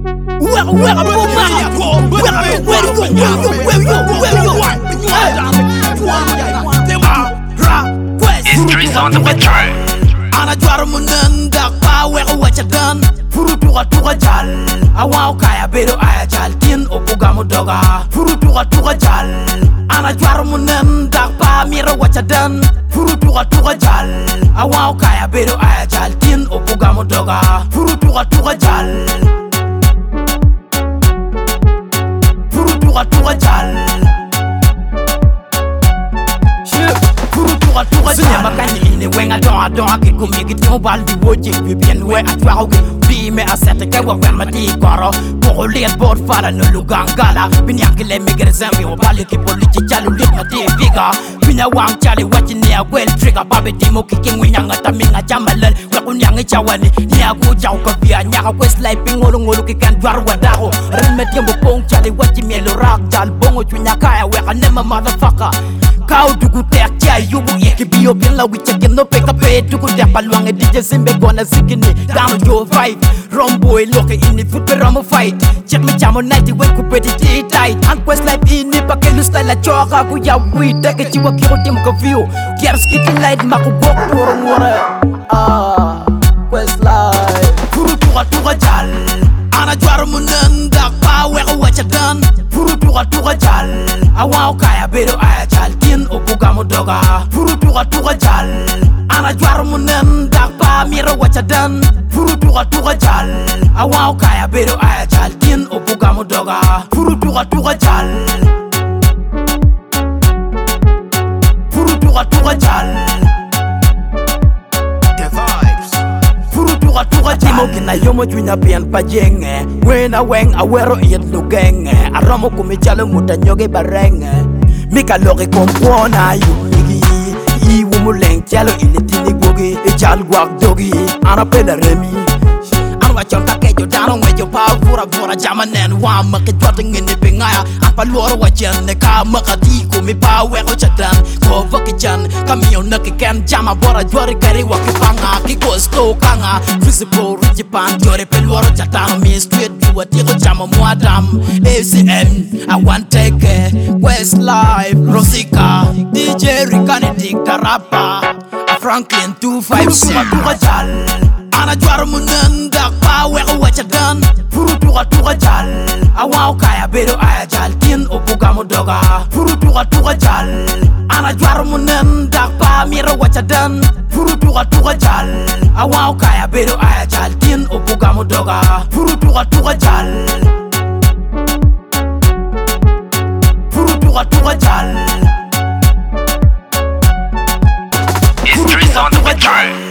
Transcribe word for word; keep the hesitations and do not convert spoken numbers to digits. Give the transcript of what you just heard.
Where, where, where, where, where, Streets on the track. Ana juara munanda pa wega wacha dan furu tuga tuga jal awa kaya bedo aya jal tin opuga mudoga furu tuga tuga jal ana juara munanda pa mira wacha dan furu tuga tuga jal awa kaya bedo aya jal tin opuga mudoga furu tuga tuga jal furu tuga tuga jal Sunya makanya ini wenga doa doa ke kumigi no baldi woji bi bien we atwa ke bi me asete ke wa wen mati koro ko liet bord fara no lugangala binya ke le migre zami o bali ke politi chalu lit na te biga binya wang chali wachi ne well trigger babe dimo ke king winya ngata minga chamalal we kunyang chawani ne aku jaw ko bia nya ko slide pingolo ngolo ke kan dwar wadaho remet yembo pong chali wachi melo rak dal bongo chunya kaya we kanema motherfucker Kau dugu tek jai yubu yeki biyo bin la wicha gen no peka pe dugu tek paluang e D J simbe gona sikini down yo fight romboy loke ini foot pe romo fight check me chamo night we ku pe ti tight and quest life ini pa ke lu style la choka ku ya wi tek ci wa ki tim ko view ger skit light maku bok poro ngore ah quest life furu tuga tuga jal ana jwar munanda pa we ko wacha dan furu tuga tuga jal awa kaya bedo aya jal tin opuga mudoga furu tuga tuga jal ana jwar munanda pa mira wacha dan furu tuga tuga jal awa kaya bedo aya jal tin opuga mudoga furu tuga tuga jal furu tuga tuga jal the vibes furu tuga tuga jal kina yomo juina pian pajenge wena weng awero yet lugenge aromo kumijalo mutanyoge barenge Mika loge kompona yu igi i wumuleng chalo ilitini gogi e chal guak dogi ana peda remi anwa chonta kejo dano wejo pa vura vura jamanen wa maka jwating in the bingaya apa luoro wachen ne ka maka di ko mi pa weko chadan ko vaki chan kamio nake ken jama bora jwari kari waki panga ki ko sto kanga visible rijipan jore pe luoro chatano mi street juwa tiko jama muadam A C M I want take West Life Rosika D J Rikani Dicta Rappa Franklin two five six Tuga jal Ana jwar munanda pa weko wacha dan Furu tuga tuga jal Awa kaya bedo aya jal tin opuga mudoga Furu tuga tuga jal Ana jwar munanda pa mira wacha dan Furu tuga tuga jal Awa kaya bedo aya jal tin opuga mudoga Furu tuga tuga jal Tuga tuga jal Streets on the track.